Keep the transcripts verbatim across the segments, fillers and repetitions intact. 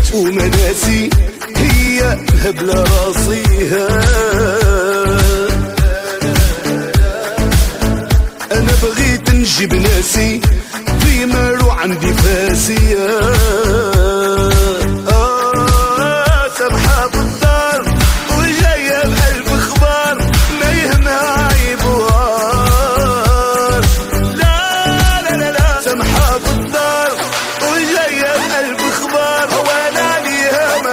ومناسي هي هبلة راسيها. انا بغيت نجيب ناسي في مالو عندي فاسية. آه سبحة بالدار وجاية بقلب اخبار ما يهمها عيب وهار. لا لا لا لا سمحة بالدار وجاية بقلب اخبار وانا عليها ما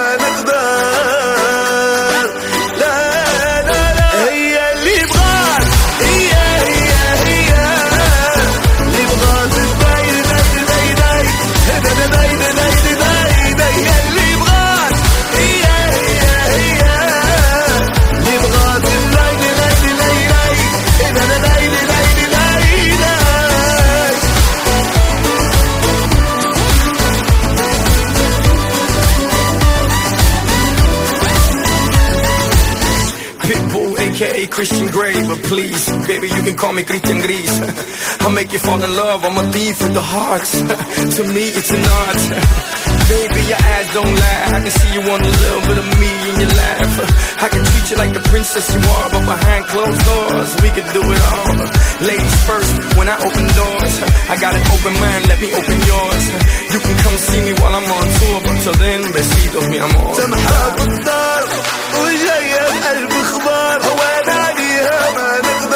نقدر. لا لا لا هي اللي بغات هي هي هي اللي بغات تبين داي داي داي داي داي داي داي داي هي اللي بغات هي هي هي اللي بغات داي داي داي داي داي داي داي داي. Pitbull, aka Christian Grey, but please, baby, you can call me Christian Gris. I'll make you fall in love, I'm a thief with the hearts. To me, it's an art. Baby, your eyes don't lie, I can see you want a little bit of me in your laugh. I can treat you like the princess you are, but behind closed doors, we can do it all. Ladies first, when I open doors, I got an open mind, let me open yours. You can come see me while I'm on tour, but till then, besitos mi amor. سمحة بالدار وجاية بقلب اخبار وانا عليها ما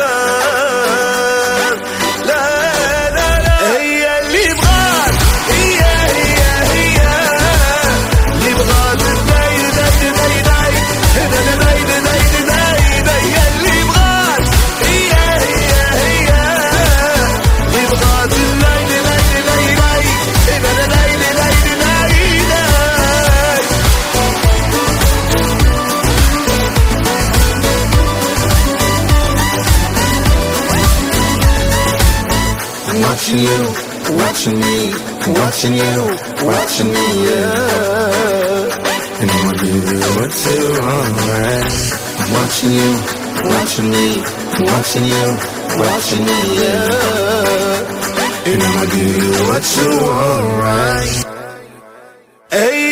نقدر. لا لا لا هي اللي بغات هي هي هي اللي بغات داي داي داي داي داي داي داي داي داي هي اللي بغات هي هي هي اللي بغات داي داي داي داي داي داي داي داي. Watching you, watching me, watching you, watching me, yeah. And I'ma give you what you alright. Watching you, watching me, watching you, watching me, yeah. And I'ma give you what you alright. Hey.